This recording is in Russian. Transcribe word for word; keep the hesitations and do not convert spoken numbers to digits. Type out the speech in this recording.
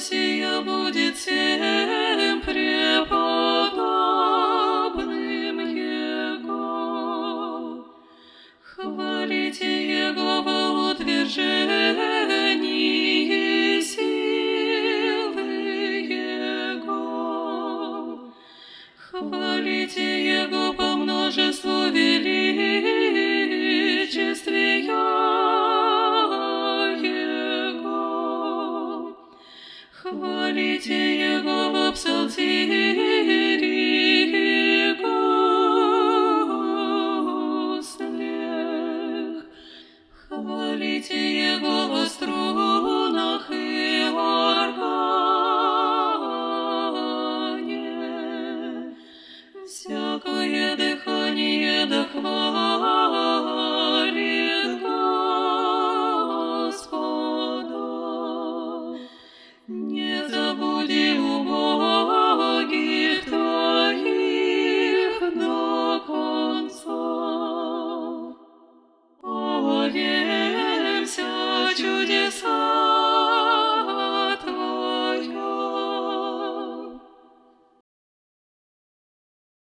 сия будет всем преподобным Его. Хвалите Его во утверждении силы Его. Хвалите Его по множеству величествия Его. Хвалите Его во псалтире гуслях. Хвалите Его во струнах и органе. Всякое дыхание да хвалит Господа. Не забуди убогих твоих до конца. О,